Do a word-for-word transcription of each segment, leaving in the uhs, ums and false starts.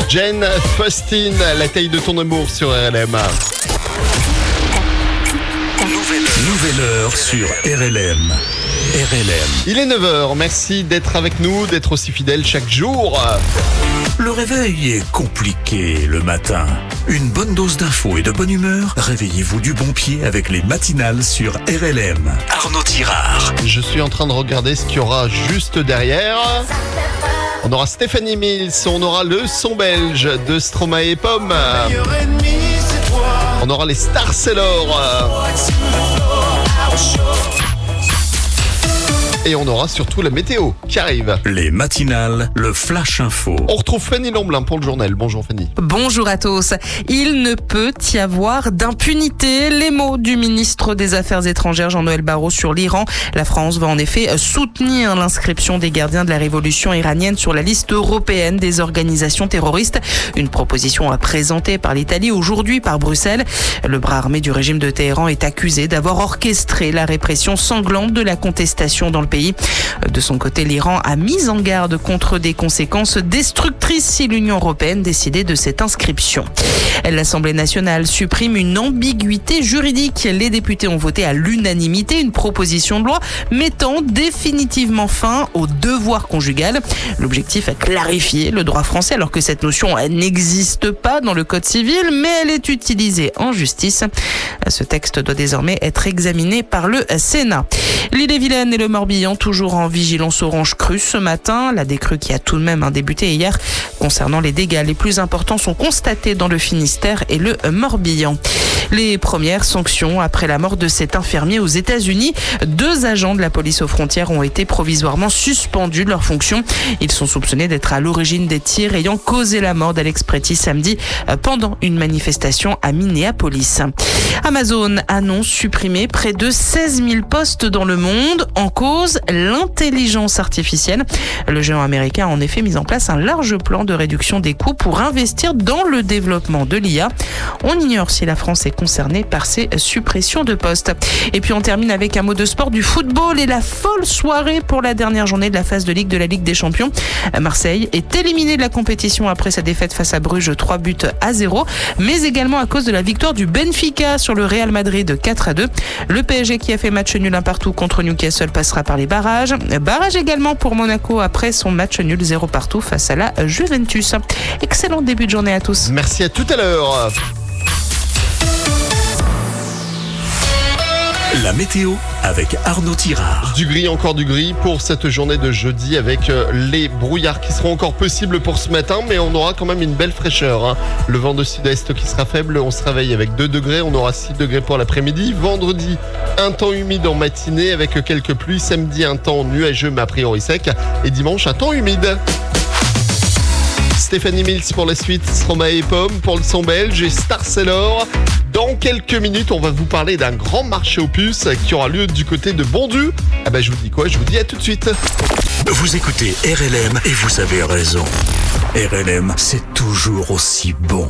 Jane Faustin, la taille de ton amour sur R L M. Nouvelle, nouvelle heure sur R L M. R L M. Il est neuf heures, merci d'être avec nous, d'être aussi fidèle chaque jour. Le réveil est compliqué le matin. Une bonne dose d'infos et de bonne humeur. Réveillez-vous du bon pied avec les matinales sur R L M. Arnaud Tirard. Je suis en train de regarder ce qu'il y aura juste derrière. On aura Stéphanie Mills, on aura le son belge de Stromae et Pomme. On aura les Stars Sailor. Et on aura surtout la météo qui arrive. Les matinales, le flash info. On retrouve Fanny Lamblin pour le journal. Bonjour Fanny. Bonjour à tous. Il ne peut y avoir d'impunité. Les mots du ministre des Affaires étrangères Jean-Noël Barrot sur l'Iran. La France va en effet soutenir l'inscription des gardiens de la révolution iranienne sur la liste européenne des organisations terroristes. Une proposition présentée par l'Italie aujourd'hui par Bruxelles. Le bras armé du régime de Téhéran est accusé d'avoir orchestré la répression sanglante de la contestation dans le pays. De son côté, l'Iran a mis en garde contre des conséquences destructrices si l'Union européenne décidait de cette inscription. L'Assemblée nationale supprime une ambiguïté juridique. Les députés ont voté à l'unanimité une proposition de loi mettant définitivement fin au devoir conjugal. L'objectif est clarifier le droit français alors que cette notion n'existe pas dans le Code civil, mais elle est utilisée en justice. Ce texte doit désormais être examiné par le Sénat. L'Ille-et-Vilaine et le Morbihan toujours en vigilance orange crue ce matin. La décrue qui a tout de même débuté hier concernant les dégâts les plus importants sont constatés dans le Finistère et le Morbihan. Les premières sanctions après la mort de cet infirmier aux États-Unis. Deux agents de la police aux frontières ont été provisoirement suspendus de leurs fonctions. Ils sont soupçonnés d'être à l'origine des tirs ayant causé la mort d'Alex Pretty samedi pendant une manifestation à Minneapolis. Amazon annonce supprimer près de seize mille postes dans le monde en cause l'intelligence artificielle. Le géant américain a en effet mis en place un large plan de réduction des coûts pour investir dans le développement de l'I A. On ignore si la France est concernée par ces suppressions de postes. Et puis on termine avec un mot de sport, du football et la folle soirée pour la dernière journée de la phase de Ligue de la Ligue des Champions. Marseille est éliminé de la compétition après sa défaite face à Bruges, trois buts à zéro, mais également à cause de la victoire du Benfica sur le Real Madrid quatre à deux. Le P S G qui a fait match nul un partout contre Newcastle passera par les barrages. Barrage également pour Monaco après son match nul zéro partout face à la Juventus. Excellent début de journée à tous. Merci, à tout à l'heure. La météo avec Arnaud Tirard. Du gris, encore du gris pour cette journée de jeudi avec les brouillards qui seront encore possibles pour ce matin, mais on aura quand même une belle fraîcheur. Hein. Le vent de sud-est qui sera faible, on se réveille avec deux degrés, on aura six degrés pour l'après-midi. Vendredi, un temps humide en matinée avec quelques pluies. Samedi, un temps nuageux mais a priori sec. Et dimanche, un temps humide. Stéphanie Mills pour la suite, Stromae et Pomme pour le son belge et Stars Sailor. Dans quelques minutes, on va vous parler d'un grand marché aux puces qui aura lieu du côté de Bondu. Ah ben je vous dis quoi? Je vous dis à tout de suite. Vous écoutez R L M et vous avez raison. R L M, c'est toujours aussi bon.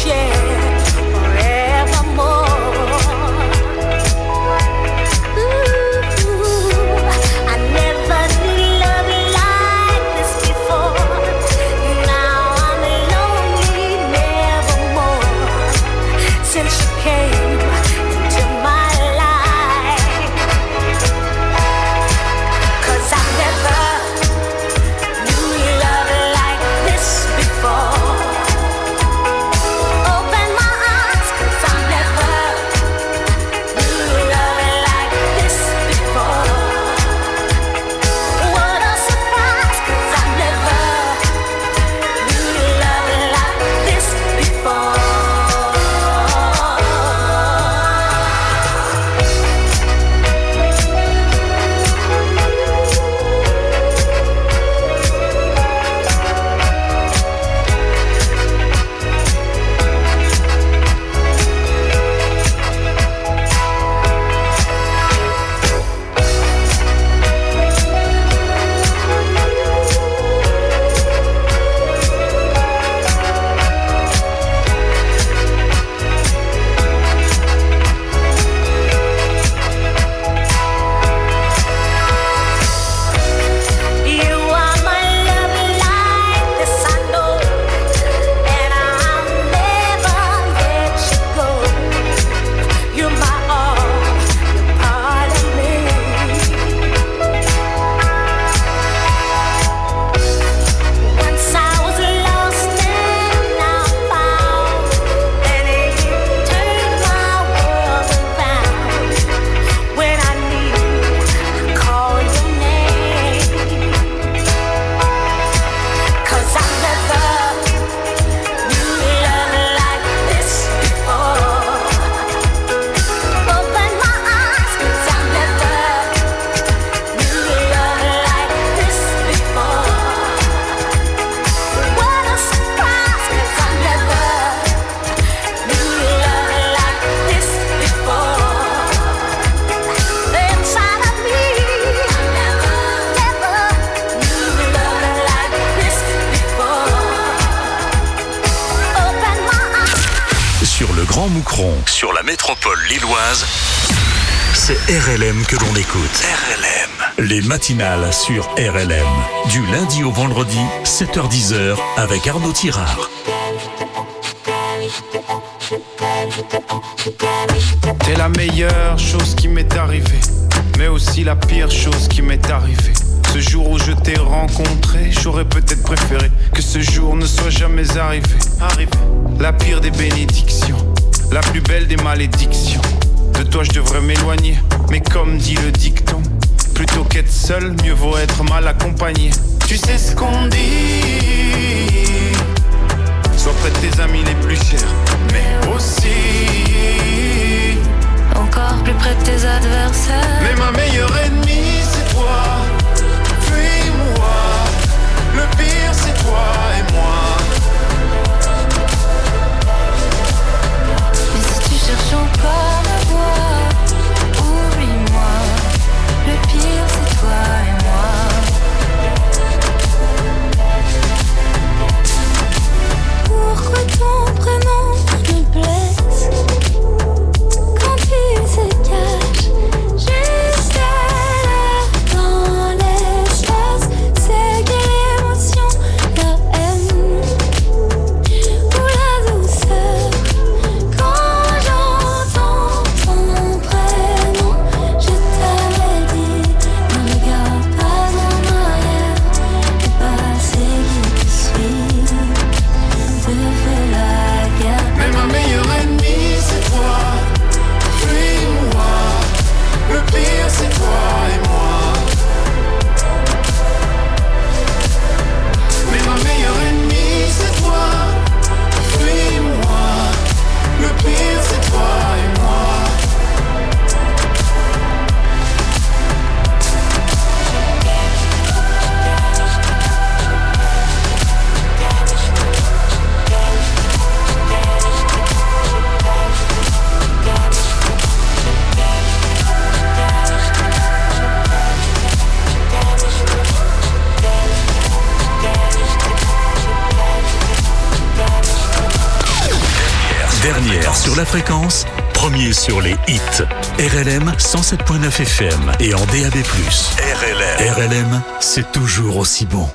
Grand Moucron, sur la métropole lilloise, c'est R L M que l'on écoute. R L M. Les matinales sur R L M. Du lundi au vendredi, sept heures dix avec Arnaud Tirard. T'es la meilleure chose qui m'est arrivée, mais aussi la pire chose qui m'est arrivée. Ce jour où je t'ai rencontré, j'aurais peut-être préféré que ce jour ne soit jamais arrivé. Arrivé. La pire des bénédictions, la plus belle des malédictions. De toi je devrais m'éloigner, mais comme dit le dicton, plutôt qu'être seul, mieux vaut être mal accompagné. Tu sais ce qu'on dit, sois près de tes amis les plus chers, mais aussi encore plus près de tes adversaires. Mais ma meilleure ennemie c'est toi, fuis-moi. Le pire c'est toi et moi. Mais si tu cherches encore ma voix, oublie-moi. Le pire c'est toi et moi. Dernière sur la fréquence, premier sur les hits. R L M cent sept virgule neuf F M et en D A B plus. R L M. R L M, c'est toujours aussi bon.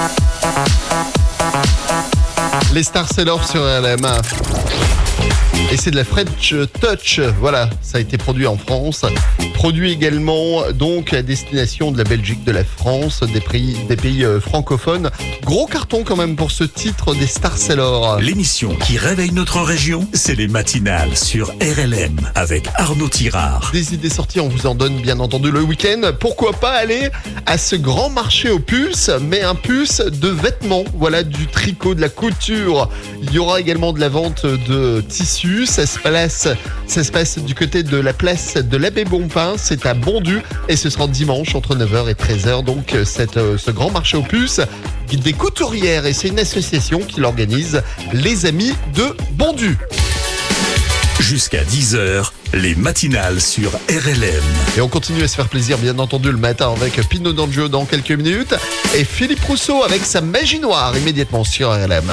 Les Stars, c'est l'or sur R L M. Et c'est de la French Touch. Voilà, ça a été produit en France. Produit également donc à destination de la Belgique, de la France, des pays, des pays euh, francophones. Gros carton quand même pour ce titre des Star Sailor. L'émission qui réveille notre région, c'est les matinales sur R L M avec Arnaud Tirard. Des idées sorties, on vous en donne bien entendu le week-end. Pourquoi pas aller à ce grand marché aux puces, mais un puce de vêtements. Voilà, du tricot, de la couture. Il y aura également de la vente de tissus. Ça se passe, ça se passe du côté de la place de l'Abbé Bompin. C'est à Bondu et ce sera dimanche entre neuf heures et treize heures. Donc cette, ce grand marché aux puces des couturières, et c'est une association qui l'organise, les Amis de Bondu. Jusqu'à dix heures, les matinales sur R L M. Et on continue à se faire plaisir, bien entendu, le matin avec Pino D'Angio dans quelques minutes et Philippe Rousseau avec sa magie noire immédiatement sur R L M.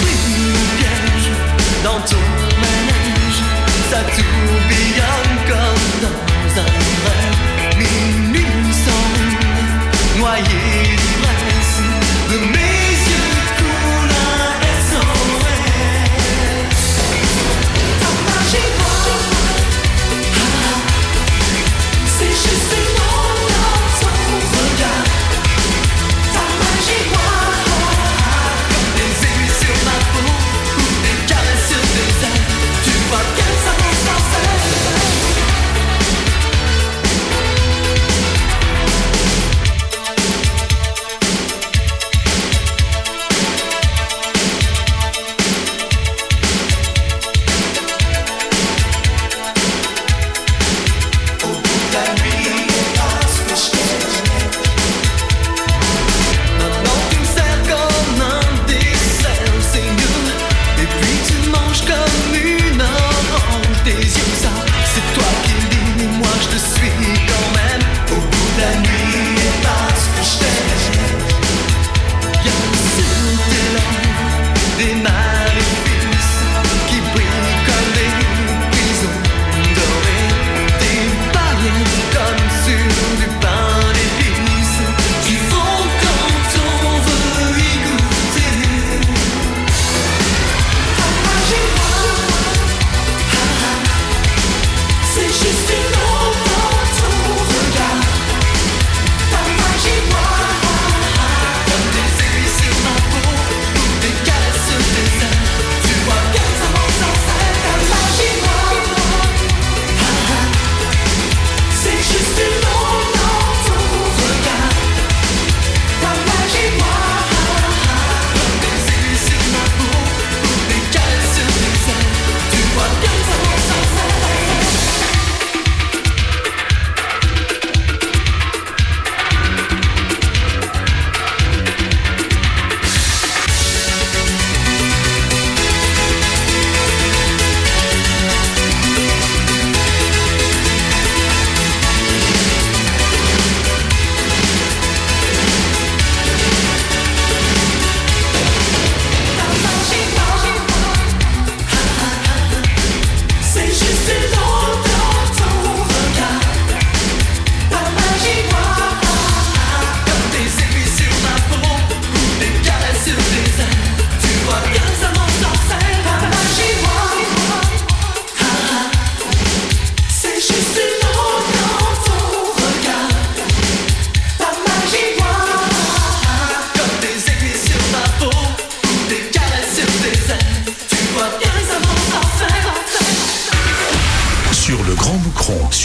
Dans ton manège, ça tourbillonne comme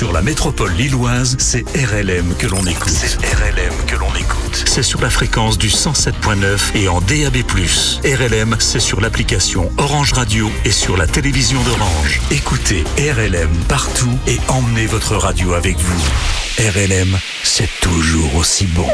Sur la métropole lilloise, c'est R L M que l'on écoute. C'est R L M que l'on écoute. C'est sur la fréquence du cent sept point neuf et en D A B plus. R L M, c'est sur l'application Orange Radio et sur la télévision d'Orange. Écoutez R L M partout et emmenez votre radio avec vous. R L M, c'est toujours aussi bon.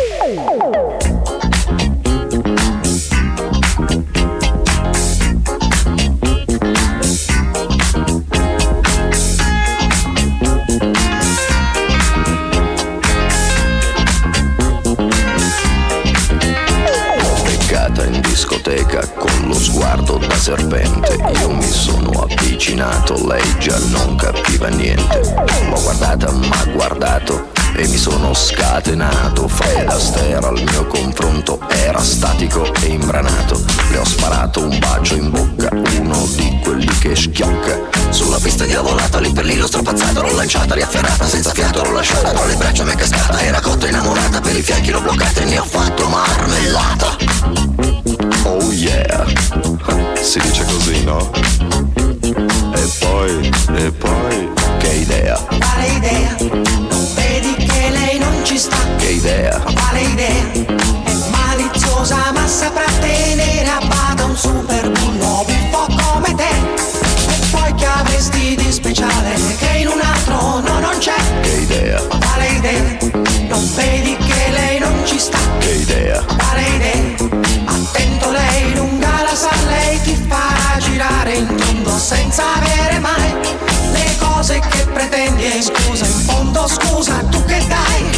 Con lo sguardo da serpente io mi sono avvicinato, lei già non capiva niente. L'ho guardata, m'ha guardato e mi sono scatenato. Fred Astaire al mio confronto era statico e imbranato. Le ho sparato un bacio in bocca, uno di quelli che schiocca. Sulla pista diavolata, lì per lì l'ho stroppazzata, l'ho lanciata, riafferrata, senza fiato l'ho lasciata. Tra le braccia mi è cascata, era cotta innamorata, per i fianchi l'ho bloccata e ne ho fatto marmellata. Oh yeah, si dice così, no? E poi, e poi, che idea? Quale idea? Non vedi che lei non ci sta? Che idea? Quale idea? È maliziosa ma saprà tenere a bada un super bullo un po' come te. E poi che avresti di speciale che in un altro no non c'è? Che idea? Quale idea? Non vedi che lei non ci sta? Che idea? Quale idea? Attento, lei lunga la sa, lei ti farà girare in tondo senza avere mai le cose che pretendi. E scusa, in fondo scusa, tu che dai?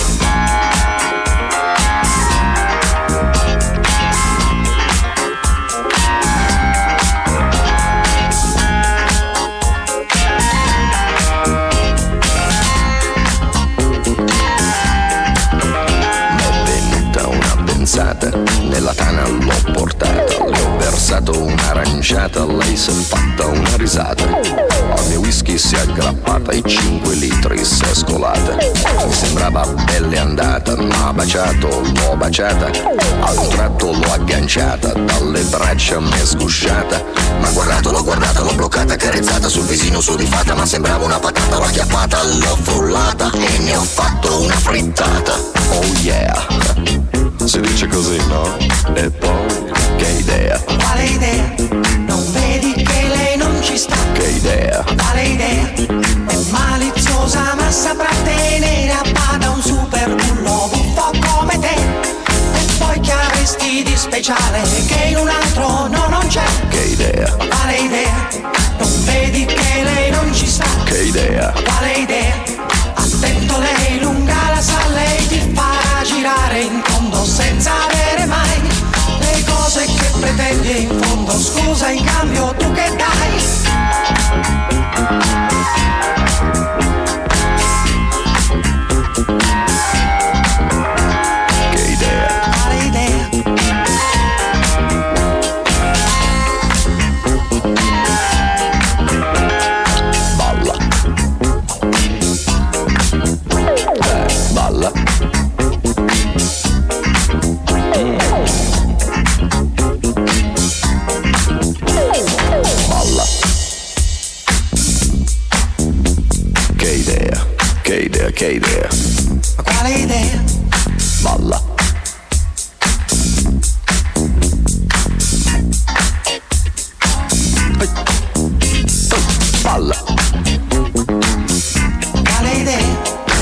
Nella tana l'ho portata, le ho versato un'aranciata, lei si è fatta una risata. Al mio whisky si è aggrappata e cinque litri si è scolata. Mi sembrava belle andata, m'ha baciato, l'ho baciata. Ad un tratto l'ho agganciata, dalle braccia mi è sgusciata. M'ha guardato, l'ho guardata, l'ho bloccata, carezzata sul visino sudifata. Ma sembrava una patata, l'ho acchiappata, l'ho frullata e ne ho fatto una frittata. Oh yeah, si dice così, no? E poi, che idea? Quale idea? Non vedi che lei non ci sta? Che idea? Quale idea? È maliziosa ma saprà tenere a bada un super bullo un po' come te. E poi che avresti di speciale che in un altro no non c'è? Che idea? Quale idea? Non vedi che lei non ci sta? Che idea? Quale idea? Attento, lei lunga la sa, lei ti farà girare in tondo senza avere mai le cose che pretendi. In fondo scusa, in cambio tu che dai? Che idea? Quale idea? Balla. Eh, balla. Balla. Che idea, che idea, che idea. Ma quale idea? Balla. Ehi. Oh, balla. Quale idea?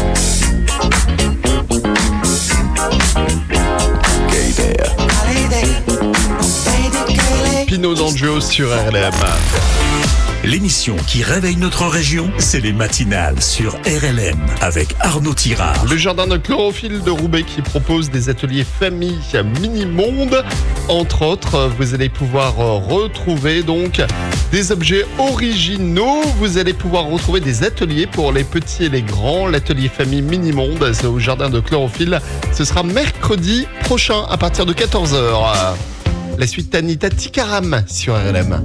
Che idea. Quale idea? Non vedi che lei... Pino D'Angio sur R L M. L'émission qui réveille notre région, c'est les matinales sur R L M avec Arnaud Tirard. Le jardin de chlorophylle de Roubaix qui propose des ateliers famille mini-monde. Entre autres, vous allez pouvoir retrouver donc des objets originaux. Vous allez pouvoir retrouver des ateliers pour les petits et les grands. L'atelier famille mini-monde, c'est au jardin de chlorophylle. Ce sera mercredi prochain à partir de quatorze heures. La suite Anita Tikaram sur R L M.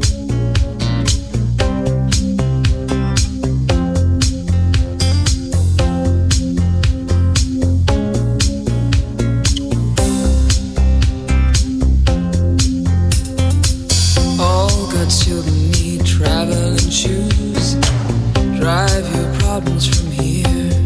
Travel and choose, drive your problems from here.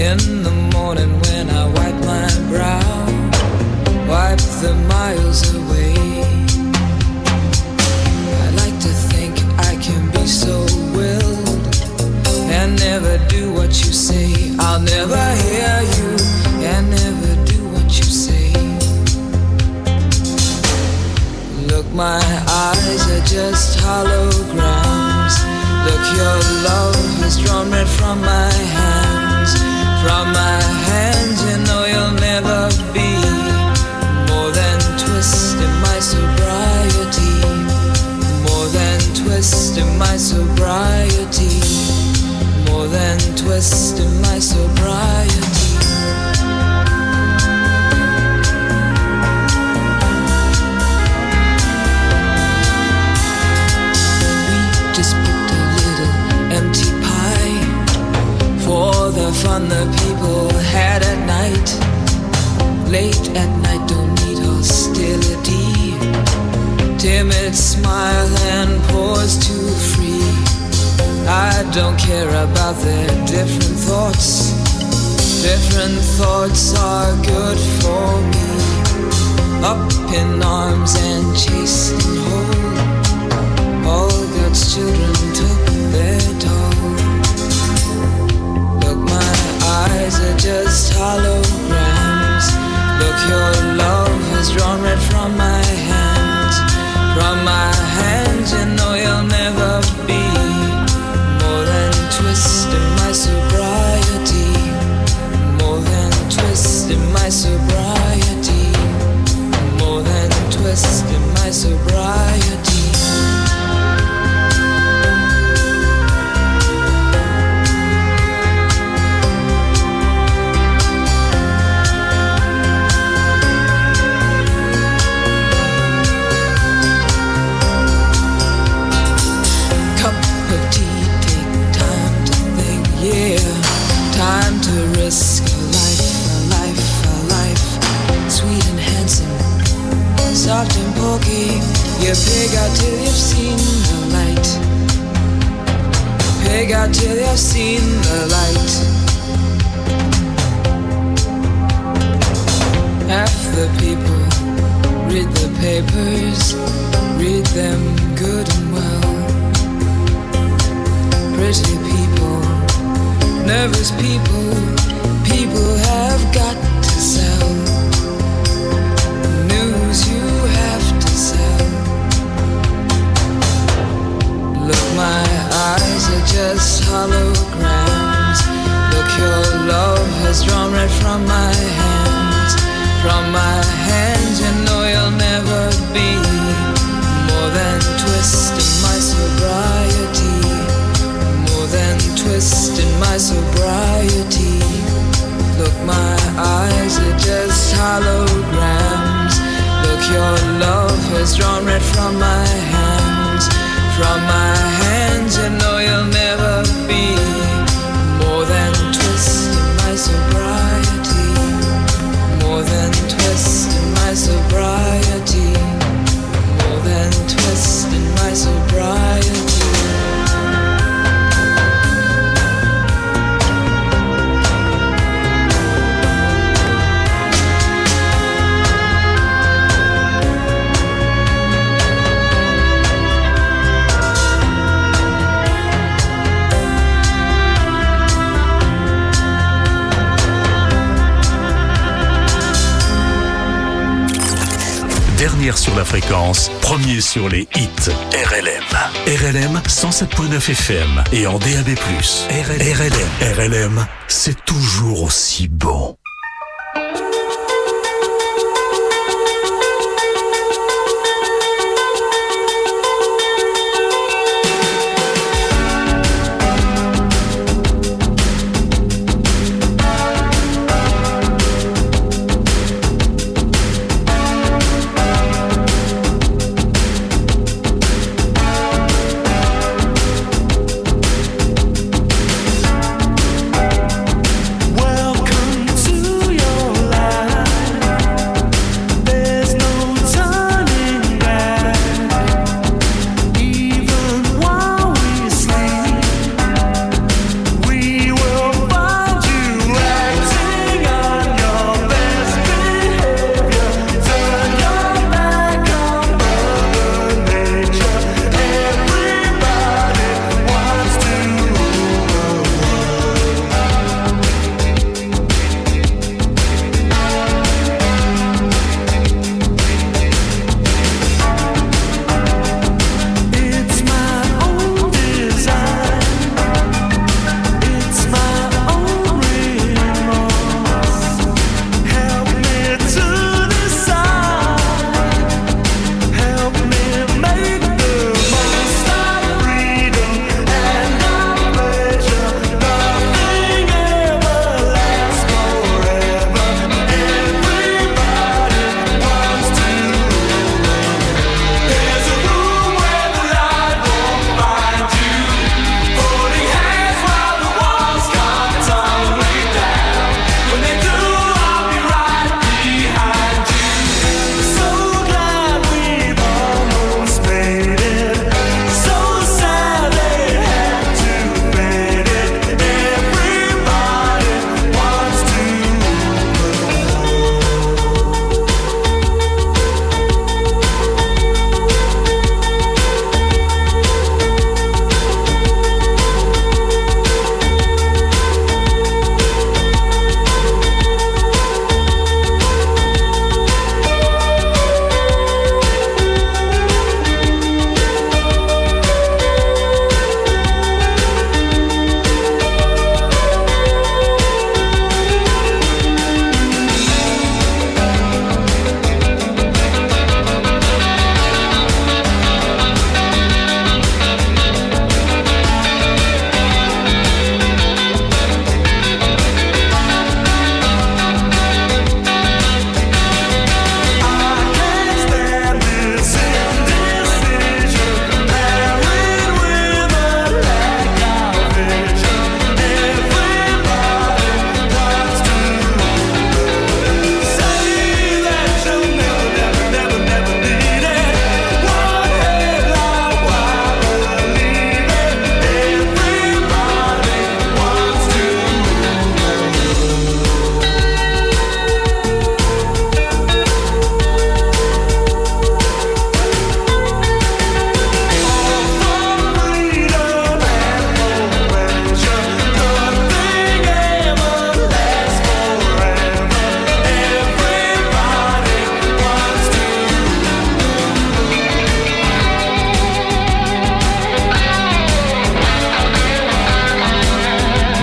In the morning when I wipe my brow, wipe the miles away. I like to think I can be so willed and never do what you say. I'll never hear you and never do what you say. Look, my eyes are just holograms. Look, your love has drawn red from my hands. From my hands, you know you'll never be more than twist in my sobriety. More than twist in my sobriety. More than twist in my sobriety. We just picked a little empty pie for the fun the people had at night. Late at night, don't need hostility. Timid smile and pause too free. I don't care about their different thoughts. Different thoughts are good for me. Up in arms and chased and whole. All God's children took their toll. Look, my eyes are just holograms. Look, your love has drawn red from my hands. From my hands, you know you'll never be more than twist in my sobriety. More than twist in my sobriety. More than twist in my sobriety. Time to risk a life, a life, a life. Sweet and handsome, soft and pokey. You pig out till you've seen the light. Pig out till you've seen the light. Half the people read the papers, read them good and well. Pretty people, nervous people, people have got to sell. News you have to sell. Look, my eyes are just holograms. Look, your love has drawn red from my hands. From my hands, you know you'll never be more than twist in my sobriety. More than twist in my sobriety. Look, my eyes are just holograms. Look, your love has drawn red from my hands. From my hands, you know you'll never be more than twist in my sobriety. More than twist in my sobriety. More than twist in my sobriety. Dernière sur la fréquence, premier sur les hits R L M. R L M cent sept virgule neuf F M et en D A B plus. R L M. R L M, c'est toujours aussi bon. Welcome to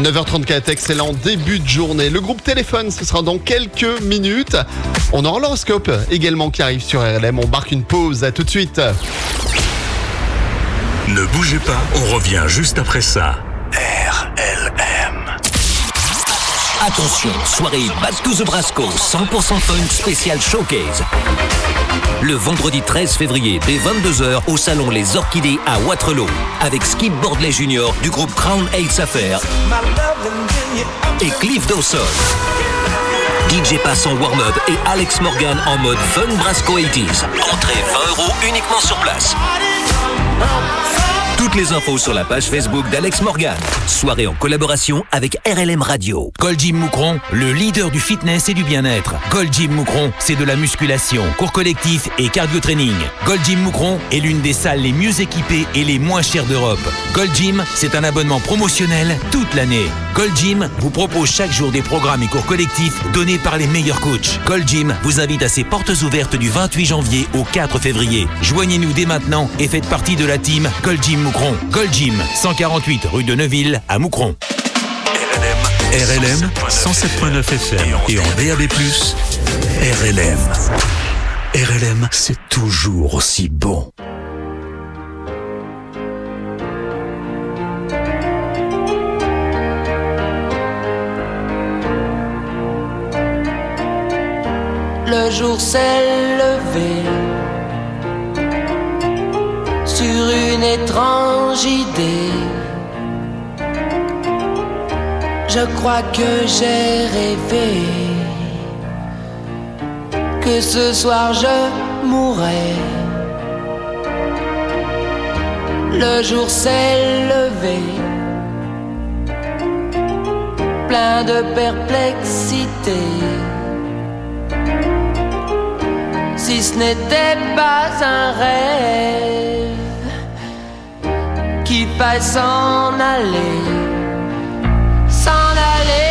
neuf heures trente-quatre, excellent début de journée. Le groupe Téléphone, ce sera dans quelques minutes. On aura l'horoscope également qui arrive sur R L M. On marque une pause, à tout de suite. Ne bougez pas, on revient juste après ça. R L M. Attention, soirée Back to the Brasco, cent pour cent fun spécial showcase. Le vendredi treize février, dès vingt-deux heures, au salon Les Orchidées à Waterloo, avec Skip Bordley Junior du groupe Crown Heights Affair et Cliff Dawson. D J Pass en warm-up et Alex Morgan en mode Fun Brasco quatre-vingt-dix. Entrée vingt euros uniquement sur place. Toutes les infos sur la page Facebook d'Alex Morgan. Soirée en collaboration avec R L M Radio. Gold Gym Moucron, le leader du fitness et du bien-être. Gold Gym Moucron, c'est de la musculation, cours collectif et cardio training. Gold Gym Moucron est l'une des salles les mieux équipées et les moins chères d'Europe. Gold Gym, c'est un abonnement promotionnel toute l'année. Gold Gym vous propose chaque jour des programmes et cours collectifs donnés par les meilleurs coachs. Gold Gym vous invite à ses portes ouvertes du vingt-huit janvier au quatre février. Joignez-nous dès maintenant et faites partie de la team Gold Gym Moucron. Gold Gym, cent quarante-huit rue de Neuville à Moucron. R L M, cent sept virgule neuf F M et en D A B plus, R L M. R L M, c'est toujours aussi bon. Le jour s'est levé sur une étrange idée. Je crois que j'ai rêvé que ce soir je mourrais. Le jour s'est levé, plein de perplexité. Si ce n'était pas un rêve, qu'il faille s'en aller, s'en aller.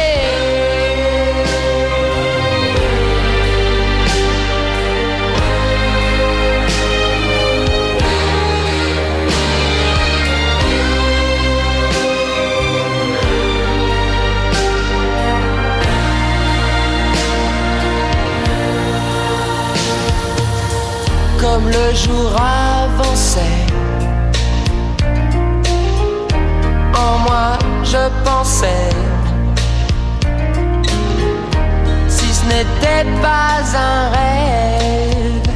Comme le jour avançait, en moi je pensais, si ce n'était pas un rêve,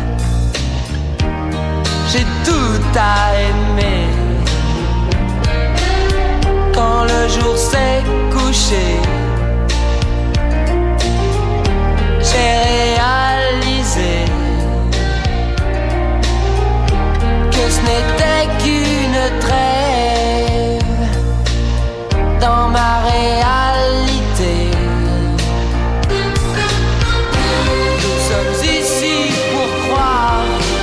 j'ai tout à aimer. Quand le jour s'est couché, j'ai réalisé que ce n'était qu'une trêve dans ma réalité. Nous sommes ici pour croire,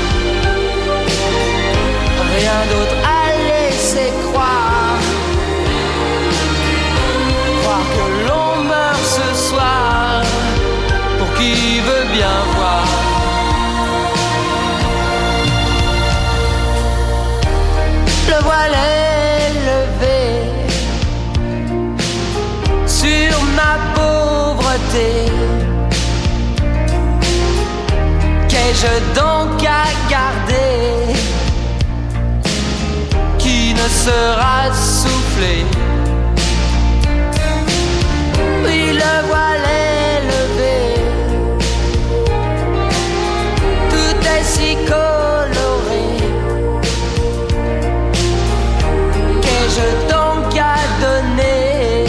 rien d'autre à laisser croire. Croire que l'on meurt ce soir, pour qui veut bien voir. Le voile est levé sur ma pauvreté. Qu'ai-je donc à garder qui ne sera soufflé? Oui, le voile est levé, tout est si coloré. Qu'ai-je donc à donner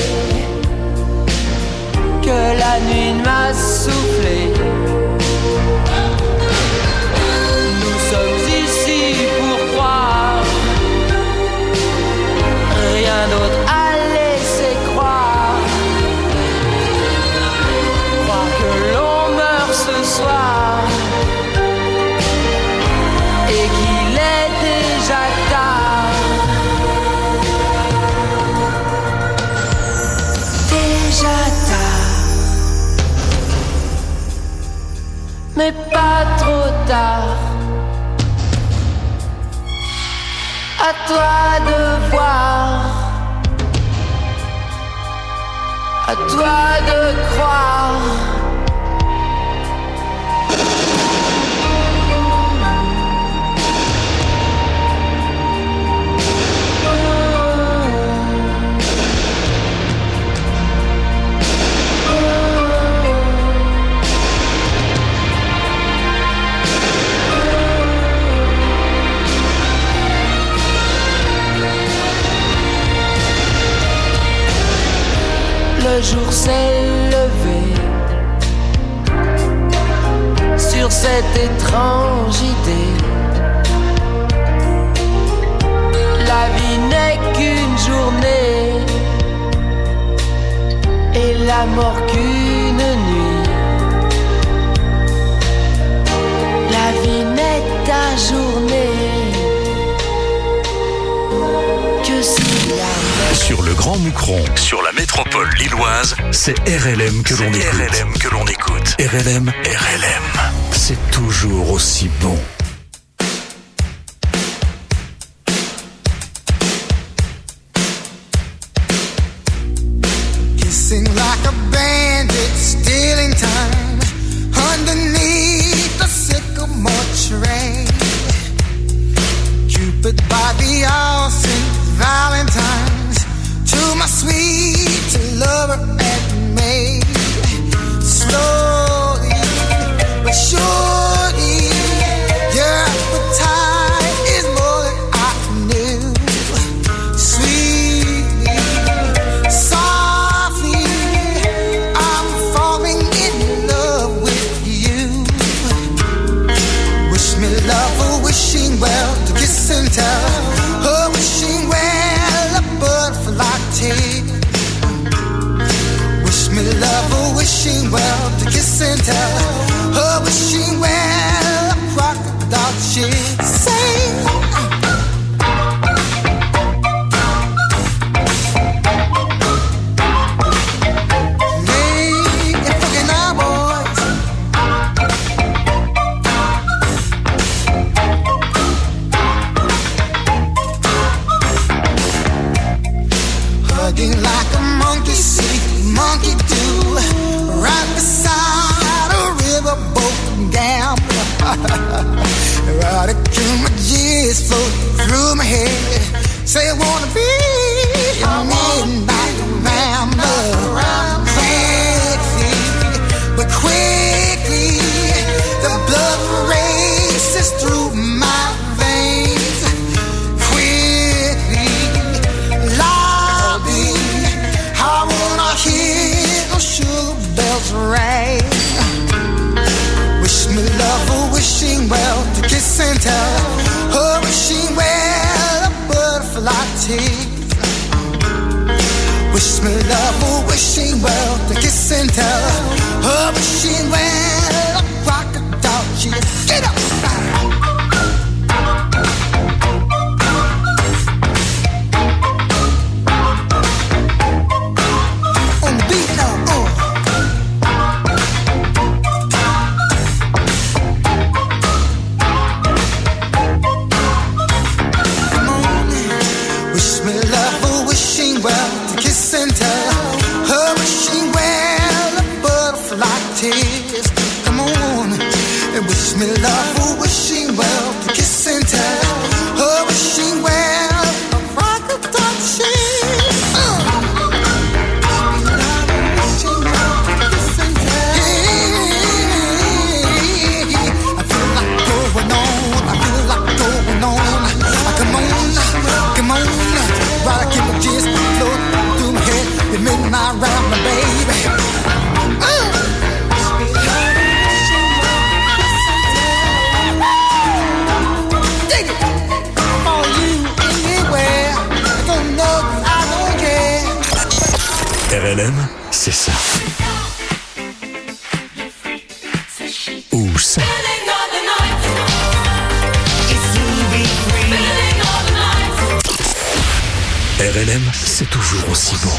que la nuit m'a soufflé? Nous sommes ici pour croire, rien d'autre à laisser croire. Croire que l'on meurt ce soir et qu'il est déjà tard. Déjà tard, mais pas trop tard. À toi de voir à toi de croire. Le jour s'est levé sur cette étrange idée. La vie n'est qu'une journée et la mort qu'une nuit. La vie n'est ta journée que si la Sur le Grand Moucron, sur la métropole lilloise, c'est R L M que l'on écoute. R L M que l'on écoute. R L M, R L M, c'est toujours aussi bon. Kissing like a bandit, stealing time underneath the sycamore tree. Cupid by the all Saint Valentine's to my sweet lover and maid. Slowly but surely, your appetite is more than I knew. Sweetly, softly, I'm falling in love with you. Wish me love or wishing well to kiss and tell. Oh, wishing well a butterfly tea. Wish me love or wishing well to kiss and tell. Oh, wishing well a crocodile shit. Say like a monkey see, monkey do, right beside a riverboat gambler. Erotic images float through my head. Say I wanna be a midnight rambler. Quickly, but quickly, the blood races through my veins. Quickly, lobby, I wanna hear those sugar bells ring. Wish me love or wishing well to kiss and tell. Oh, wishing well a butterfly tease. Wish me love or wishing well to kiss and tell. Oh, wishing well a crocodile cheese. Get up! Me love for wishing well to kiss and tell. Oh, wishing well a crocodile shit. Uh. Wishing well to kiss and tell. Yeah. I feel like going on. I feel like going on. Come on, come on. While I keep my tears float through my head, the midnight round my baby. Uh. R L M, c'est ça. Ou ça. R L M, c'est toujours aussi bon.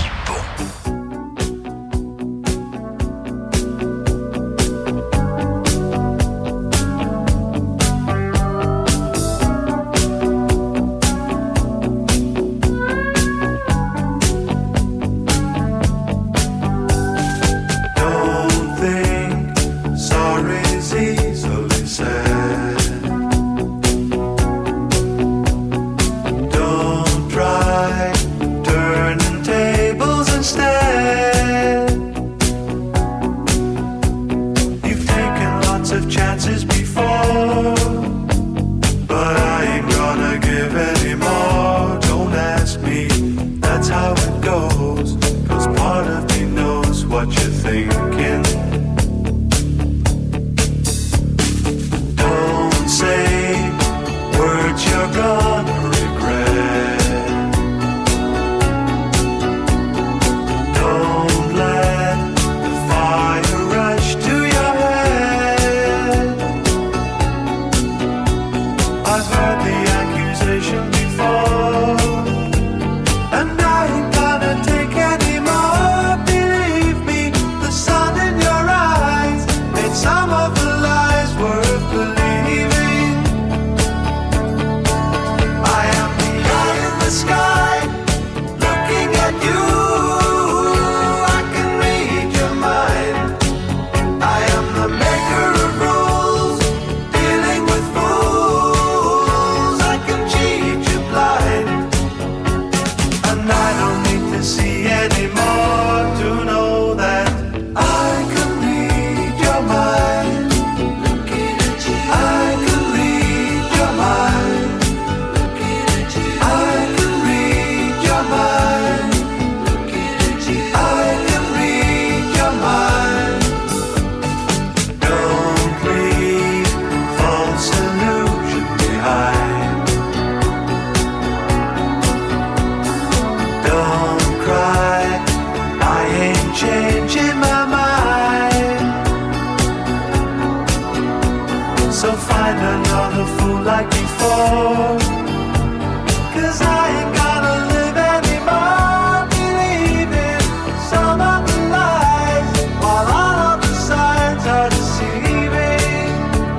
fool like before. 'Cause I ain't gotta live anymore, believing some of the lies, while all of the signs are deceiving.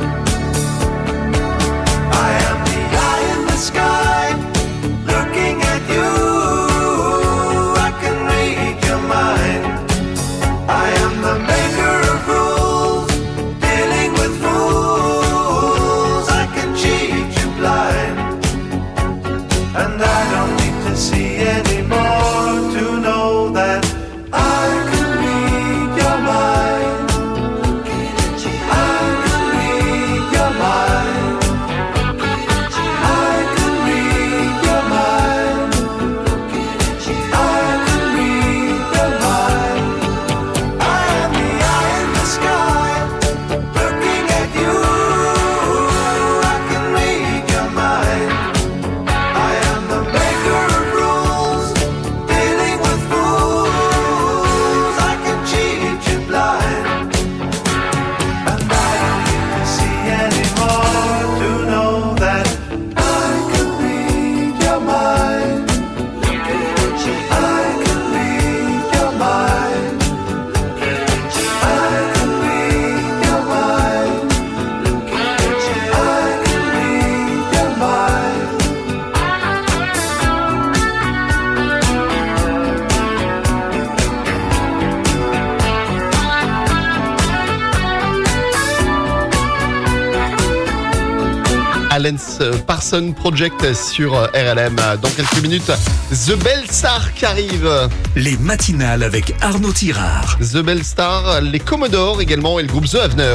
I am the eye in the sky, looking at you. I can read your mind. I am the maker of rules, dealing with fools. I can cheat you blind, and I don't need to see anymore to know that I can read your mind. I can read your mind. I can read your mind. I can read your mind. I am the eye in the sky, looking at you. I can read your mind. I am the maker of rules, dealing with fools. I can cheat you blind, and I don't need to see anymore to know that I can read your mind. I can read your mind. I can read your mind. I can read your mind. Alan's Parson Project sur R L M. Dans quelques minutes, The Bell Star qui arrive. Les matinales avec Arnaud Tirard. The Bell Star, les Commodores également et le groupe The Avener.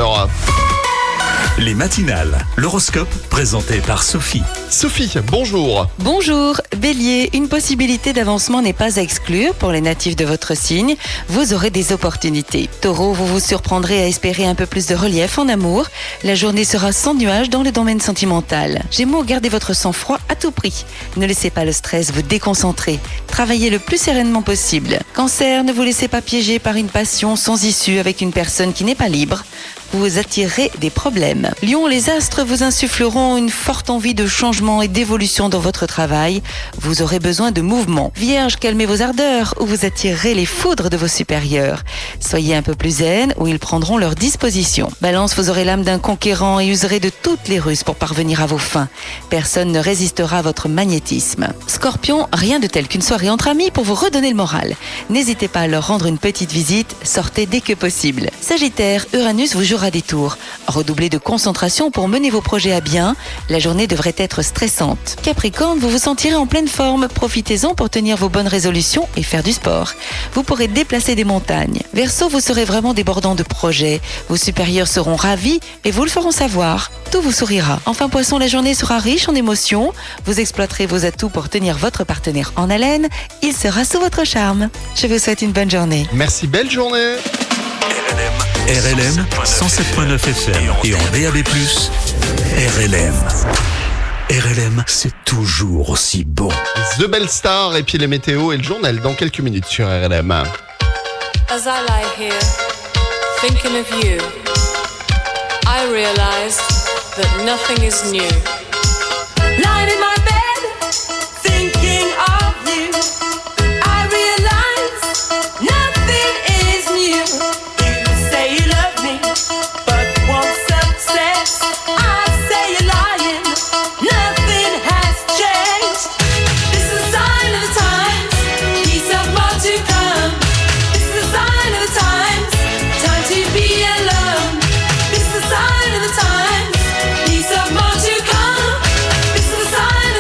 Les matinales, l'horoscope présenté par Sophie. Sophie, bonjour. Bonjour, Bélier, une possibilité d'avancement n'est pas à exclure pour les natifs de votre signe. Vous aurez des opportunités. Taureau, vous vous surprendrez à espérer un peu plus de relief en amour. La journée sera sans nuages dans le domaine sentimental. Gémeaux, gardez votre sang-froid à tout prix. Ne laissez pas le stress vous déconcentrer. Travaillez le plus sereinement possible. Cancer, ne vous laissez pas piéger par une passion sans issue avec une personne qui n'est pas libre. Vous attirerez des problèmes. Lion, les astres vous insuffleront une forte envie de changement et d'évolution dans votre travail. Vous aurez besoin de mouvement. Vierge, calmez vos ardeurs ou vous attirerez les foudres de vos supérieurs. Soyez un peu plus zen ou ils prendront leur disposition. Balance, vous aurez l'âme d'un conquérant et userez de toutes les ruses pour parvenir à vos fins. Personne ne résistera à votre magnétisme. Scorpion, rien de tel qu'une soirée entre amis pour vous redonner le moral. N'hésitez pas à leur rendre une petite visite, sortez dès que possible. Sagittaire, Uranus vous jouera des tours. Redoublez de concentration pour mener vos projets à bien. La journée devrait être stressante. Capricorne, vous vous sentirez en pleine forme. Profitez-en pour tenir vos bonnes résolutions et faire du sport. Vous pourrez déplacer des montagnes. Verseau, vous serez vraiment débordant de projets. Vos supérieurs seront ravis et vous le feront savoir. Tout vous sourira. Enfin, Poisson, la journée sera riche en émotions. Vous exploiterez vos atouts pour tenir votre partenaire en haleine. Il sera sous votre charme. Je vous souhaite une bonne journée. Merci, belle journée. R L M cent sept virgule neuf F M et en D A B plus, R L M. R L M, c'est toujours aussi bon. The Bell Star et puis les météos et le journal dans quelques minutes sur R L M. As I lie here, thinking of you, I realize that nothing is new. Lying in my bed, thinking of you, I realize nothing is new. You say you love me, but won't success. I say you're lying, nothing has changed. This is a sign of the times, peace of more to come. This is a sign of the times, time to be alone. This is a sign of the times, peace of more to come. This is a sign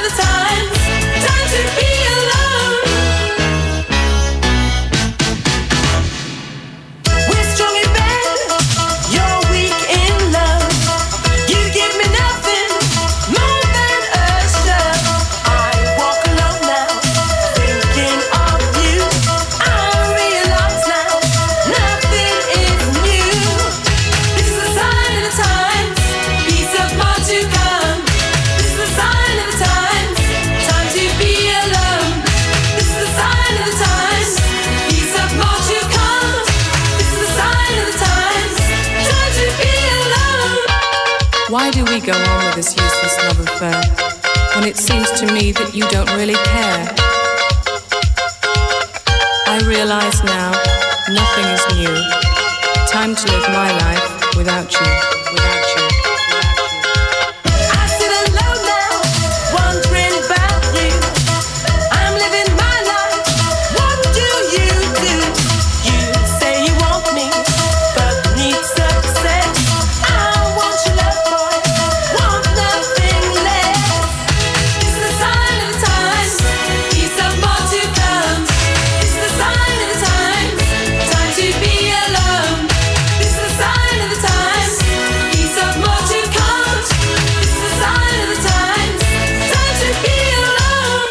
Why do we go on with this useless love affair when it seems to me that you don't really care? I realize now nothing is new. Time to live my life without you, without you. I sit alone now, wondering about you. I'm living my life. What do you do? You say you want me, but need success. I want your love, boy, want nothing less. It's the sign of the times, peace of more to come. It's the sign of the times, time to be alone. It's the sign of the times, peace of more to come. It's the sign of the times, time to be alone.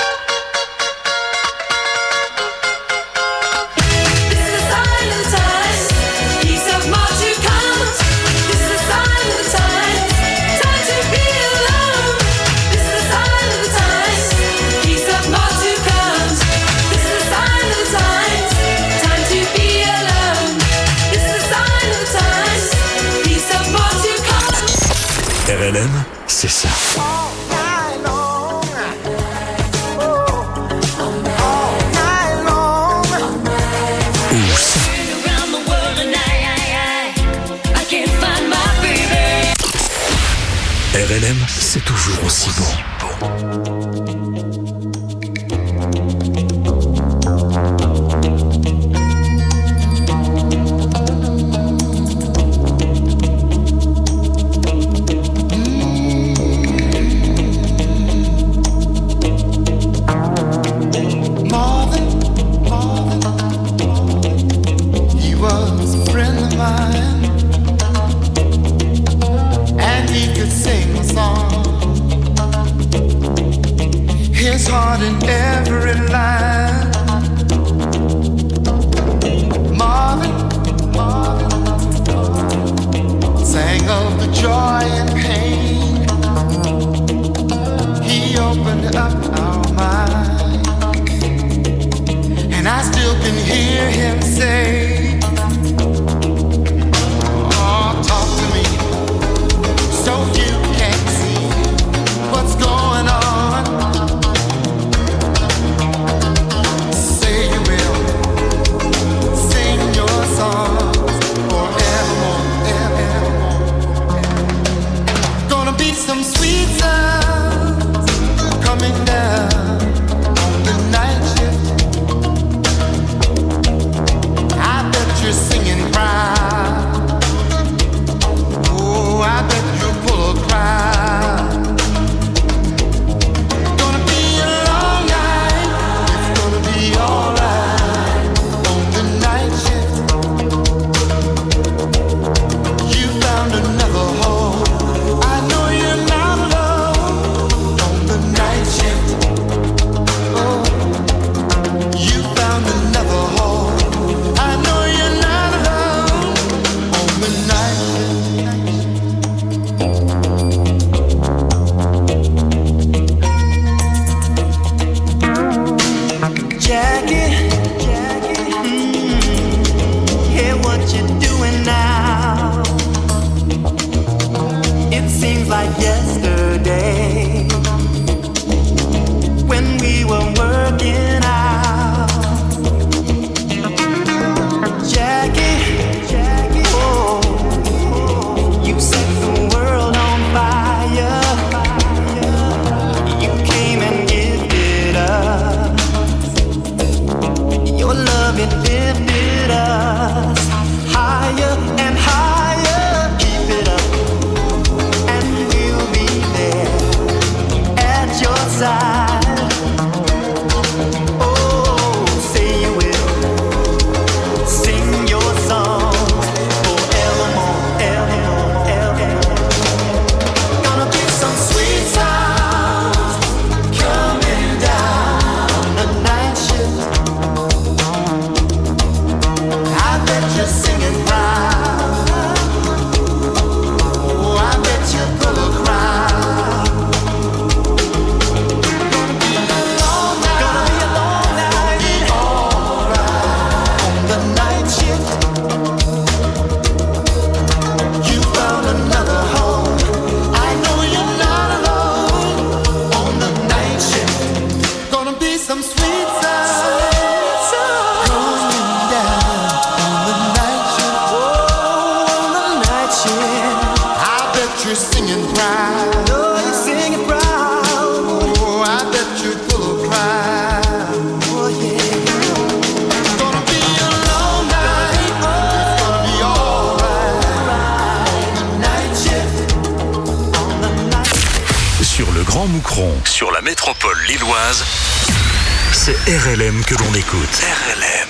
This is the sign of the times, peace of more to come. This is the sign of the times, time to be alone. This is the sign of the times, peace of more to come. This is the sign of the times, time to be alone. This is the sign of the times, peace of more to come. R L M, c'est ça. Ou ça. R L M, c'est toujours aussi bon. Marvin, Marvin, he was a friend of mine, and he could sing a song. His heart you're singing proud. Oh, you're singing proud. Oh, I bet you're full of pride. Oh, yeah. It's gonna be a long night. It's gonna be alright. Night shift. On the night. Sur le Grand Moucron, sur la métropole lilloise, c'est R L M que l'on écoute. R L M.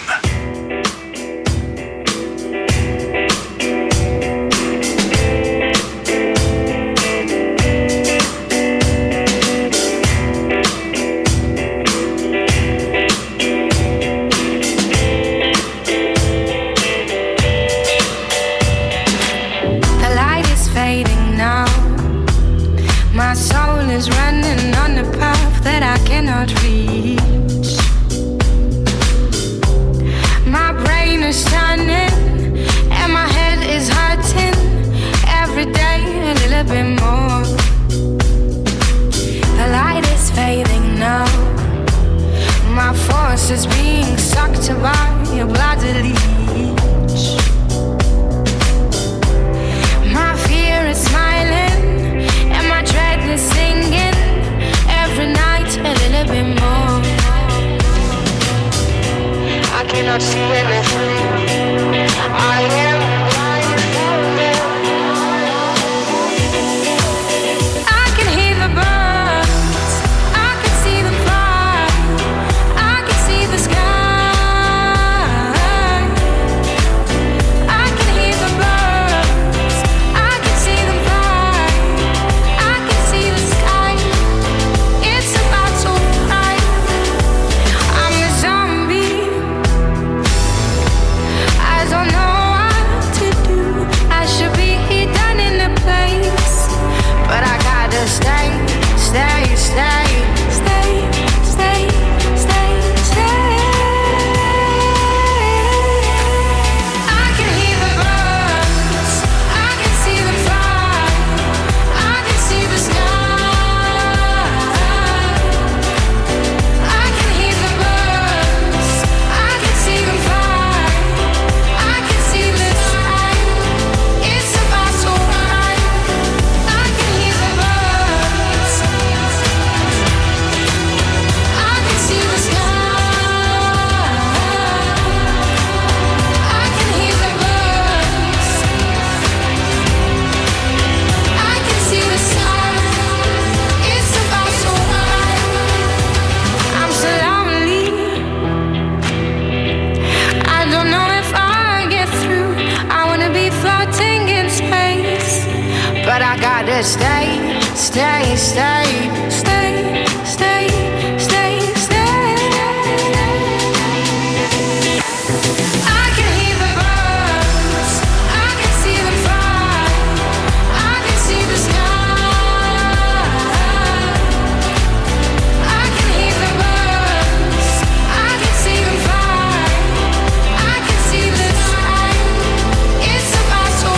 Is running on a path that I cannot reach. My brain is turning and my head is hurting every day a little bit more. The light is fading now. My force is being sucked by a bloody leech. My fear is smiling and my dread is singing every night a little bit more. I cannot see anything. I am blind. I can hear the birds. I can see them fly. I can see the sky. I can hear the birds. I can see them fly. I can see the sky. It's about to cry. I'm a zombie. I don't know what to do. I should be done in a place, but I gotta stay, stay, stay, stay, stay, stay, stay. I can hear the birds. I can see them fly. I can see the sky. I can hear the birds. I can see them fly. I can see the sky. It's about to cry. I can hear the birds. I can see the sky. I can hear the birds. I can see the sky. It's about to cry. I'm so lonely. I don't know if I get through. I wanna be floating in space, but I gotta stay, stay, stay, stay.